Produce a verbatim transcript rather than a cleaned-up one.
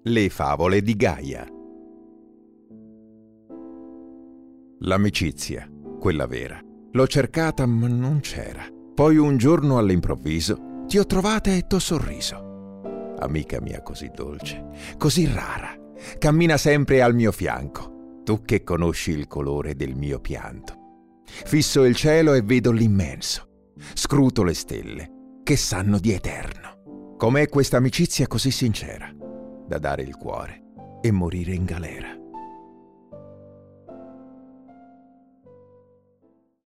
Le favole di Gaia. L'amicizia, quella vera, l'ho cercata ma non c'era. Poi un giorno all'improvviso ti ho trovata e t'ho sorriso. Amica mia così dolce, così rara, cammina sempre al mio fianco, tu che conosci il colore del mio pianto. Fisso il cielo e vedo l'immenso, scruto le stelle che sanno di eterno. Com'è questa amicizia così sincera, da dare il cuore e morire in galera.